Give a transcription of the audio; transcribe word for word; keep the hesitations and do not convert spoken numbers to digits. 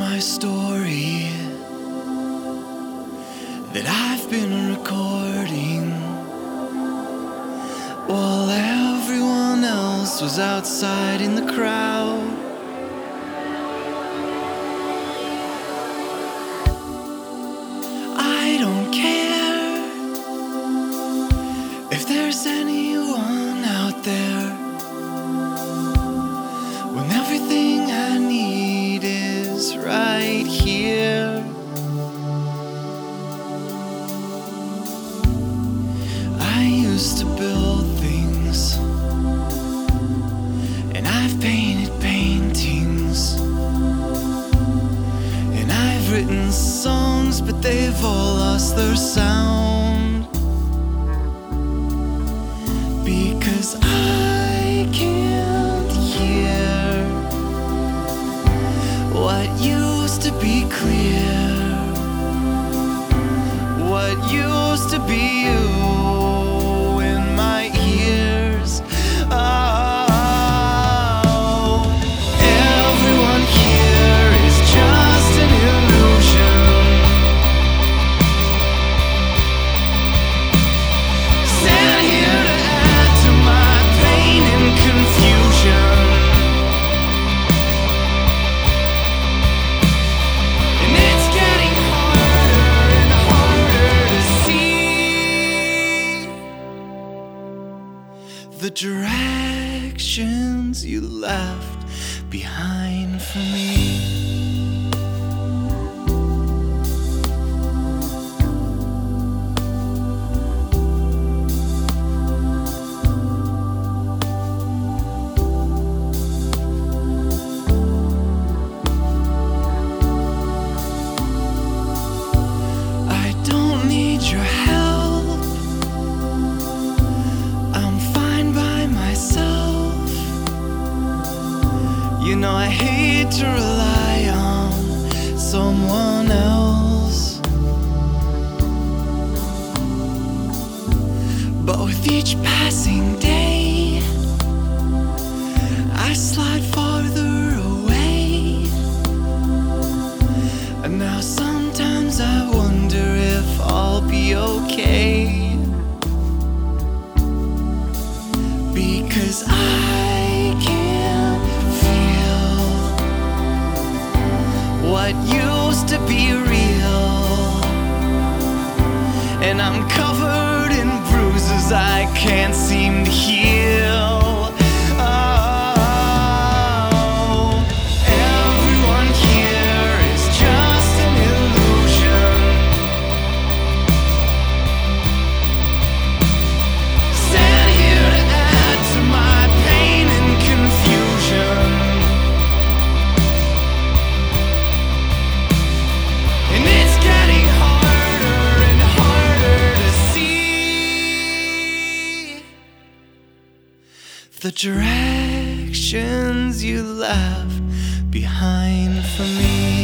my story that I've been recording while everyone else was outside in the crowd. I don't care if there's anyone out there when everything I need is right here. I used to build things, and I've painted paintings, and I've written songs, but they've all lost their sound, because I can't hear what used to be clear, what used to be you in my ears. Oh, everyone here is just an illusion. Stand here to add to my pain and confusion. And it's getting harder and harder to see the directions you left behind for me. I don't need your help. I'm fine by myself. You know I hate to rely on someone else, but with each passing day I slide farther away, and now sometimes I wonder if I'll be okay, because I can't feel what used to be real, and I'm covered in bruises I can't seem to heal. Oh, everyone here is just an illusion. Stand here to add to my pain and confusion. And it's getting harder and harder to see the directions you left behind for me.